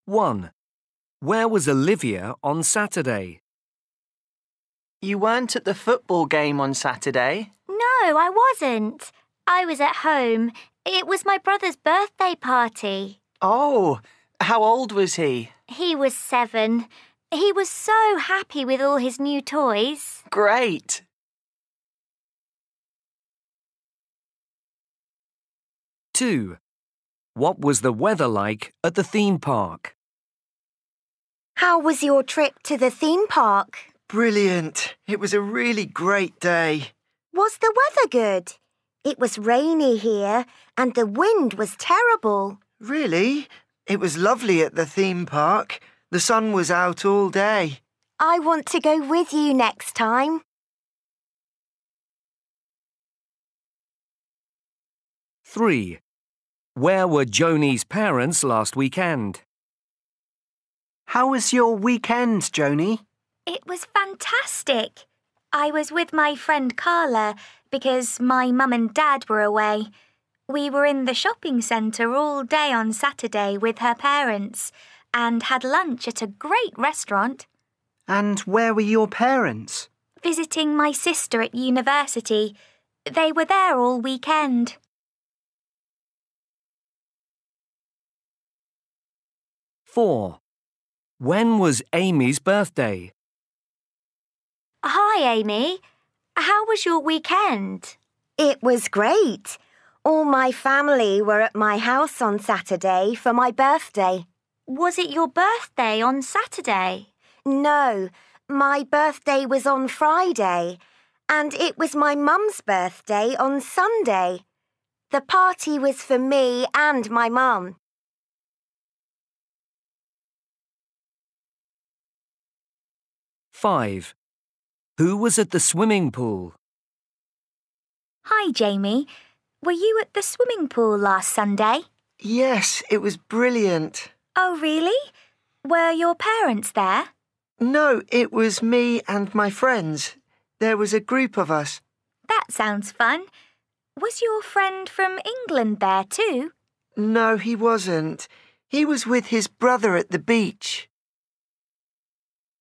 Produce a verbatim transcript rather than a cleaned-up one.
one. Where was Olivia on Saturday? You weren't at the football game on Saturday. No, I wasn't. I was at home. It was my brother's birthday party. Oh, how old was he? He was seven. He was so happy with all his new toys. Great. two. What was the weather like at the theme park? How was your trip to the theme park? Brilliant. It was a really great day. Was the weather good? It was rainy here and the wind was terrible. Really? It was lovely at the theme park. The sun was out all day. I want to go with you next time. three. Where were Joni's parents last weekend? How was your weekend, Joni? It was fantastic. I was with my friend Carla because my mum and dad were away. We were in the shopping centre all day on Saturday with her parents and had lunch at a great restaurant. And where were your parents? Visiting my sister at university. They were there all weekend. four. When was Amy's birthday? Hi, Amy. How was your weekend? It was great. All my family were at my house on Saturday for my birthday. Was it your birthday on Saturday? No, my birthday was on Friday, and it was my mum's birthday on Sunday. The party was for me and my mum. five. Who was at the swimming pool? Hi, Jamie. Were you at the swimming pool last Sunday? Yes, it was brilliant. Oh, really? Were your parents there? No, it was me and my friends. There was a group of us. That sounds fun. Was your friend from England there too? No, he wasn't. He was with his brother at the beach.